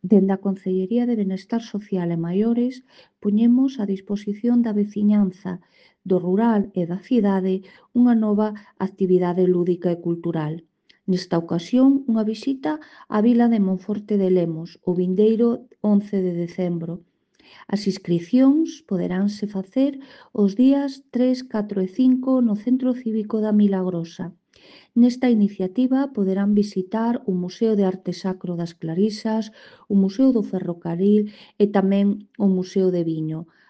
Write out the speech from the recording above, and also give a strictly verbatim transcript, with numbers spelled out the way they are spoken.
Dende a Concellería de Benestar Social e Maiores poñemos á disposición da veciñanza do rural e da cidade unha nova actividade lúdica e cultural. Nesta ocasión, unha visita á vila de Monforte de Lemos o vindeiro once de decembro. As inscricións poderánse facer os días tres, catro e cinco no Centro Cívico da Milagrosa. Nesta iniciativa poderán visitar o Museo de Arte Sacro das Clarisas, o Museo do Ferrocarril e tamén o Museo de Viño,